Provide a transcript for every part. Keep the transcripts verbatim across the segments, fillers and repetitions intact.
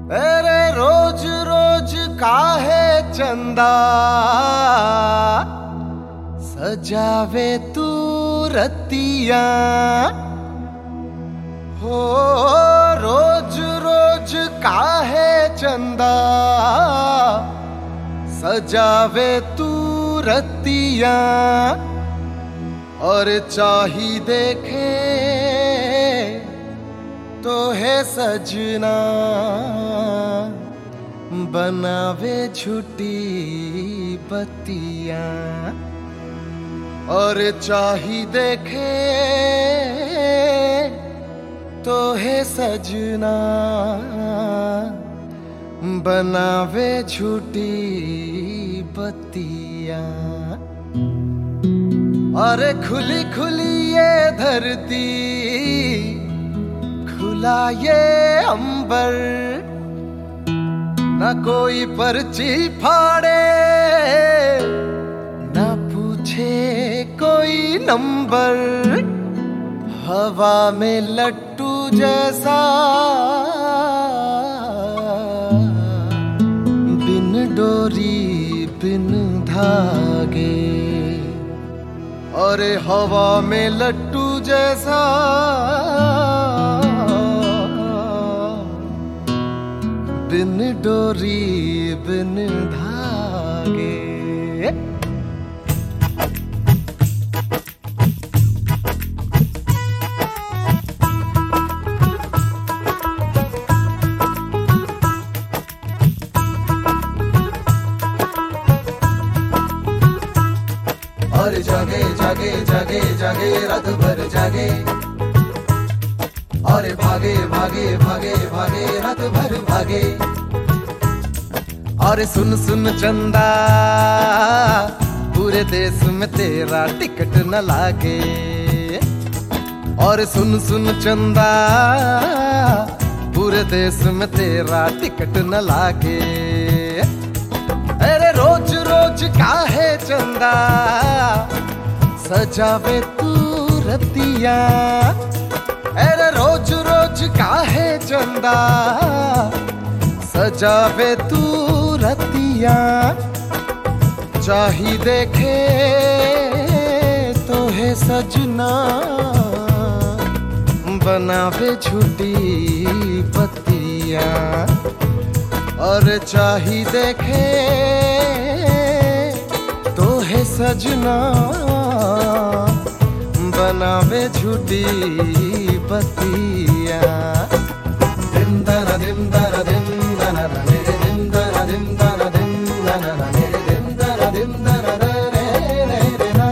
अरे रोज रोज काहे चंदा सजावे तू रतिया हो। रोज रोज काहे चंदा सजावे तू रतिया और चाही देखे तो है सजना बनावे झूठी बतिया और चाही देखे तो है सजना बनावे झूठी बतिया। अरे खुली खुली ये धरती खुला ये अंबर न कोई पर्ची फाड़े न पूछे कोई नंबर। हवा में लट्टू जैसा बिन डोरी बिन धागे और हवा में लट्टू जैसा बिन डोरी बिन धागे। और जागे जागे जागे जागे रात भर जागे और भागे भागे भागे भागे रात भर भागे। और सुन सुन चंदा पूरे देश में तेरा टिकट न लागे। और सुन सुन चंदा पूरे देश में तेरा टिकट न लागे। अरे रोज रोज काहे चंदा सजावे तू रतिया। अरे रोज रोज काहे चंदा सजावे तू रतिया। चाही देखे तो है सजना बनावे झूठी बतिया। और चाही देखे तो है सजना बनावे झूठी बतिया। दिम दना दिम दना दिम दना मेरे दिम दना दिम दना दिम दना मेरे दिम दना दिम दना रे रे रे ना।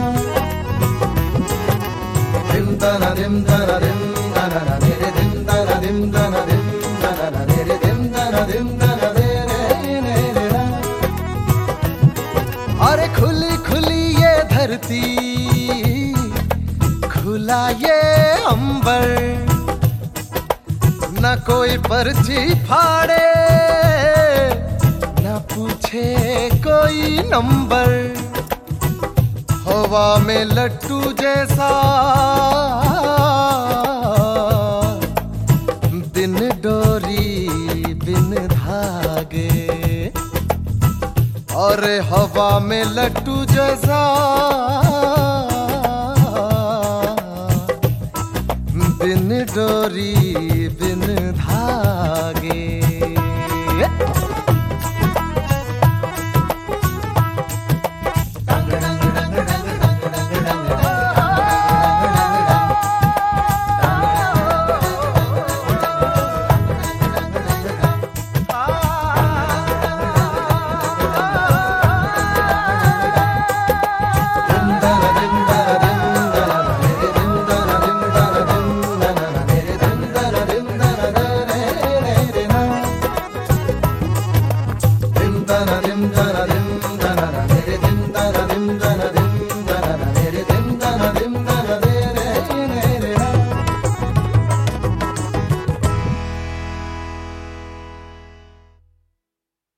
दिम दना दिम दना दिम दना मेरे दिम दना दिम दना दिम दना मेरे दिम दना दिम दना रे रे रे ना। अरे खुली खुली ये धरती खुला ये अंबर न कोई पर्ची फाड़े न पूछे कोई नंबर। हवा में लट्टू जैसा बिन डोरी बिन धागे और हवा में लट्टू जैसा बिन डोरी बिन धागे।